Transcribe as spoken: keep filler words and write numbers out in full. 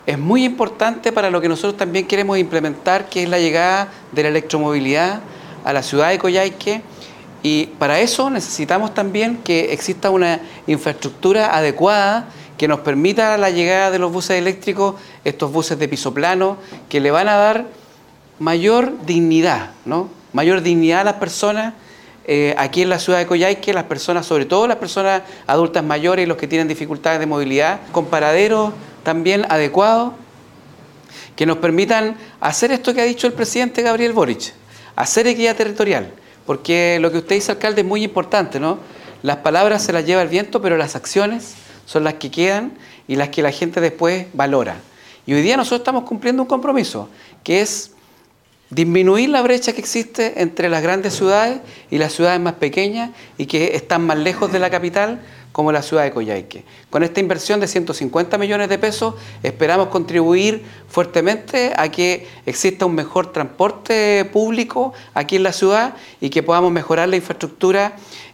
Es muy importante para lo que nosotros también queremos implementar, que es la llegada de la electromovilidad a la ciudad de Coyhaique, y para eso necesitamos también que exista una infraestructura adecuada que nos permita la llegada de los buses eléctricos, estos buses de piso plano, que le van a dar mayor dignidad, ¿no? Mayor dignidad a las personas eh, aquí en la ciudad de Coyhaique, las personas, sobre todo las personas adultas mayores y los que tienen dificultades de movilidad, con paraderos también adecuados, que nos permitan hacer esto que ha dicho el presidente Gabriel Boric, hacer equidad territorial, porque lo que usted dice, alcalde, es muy importante, ¿no? Las palabras se las lleva el viento, pero las acciones son las que quedan y las que la gente después valora. Y hoy día nosotros estamos cumpliendo un compromiso, que es disminuir la brecha que existe entre las grandes ciudades y las ciudades más pequeñas y que están más lejos de la capital, como la ciudad de Coyhaique. Con esta inversión de ciento cincuenta millones de pesos esperamos contribuir fuertemente a que exista un mejor transporte público aquí en la ciudad y que podamos mejorar la infraestructura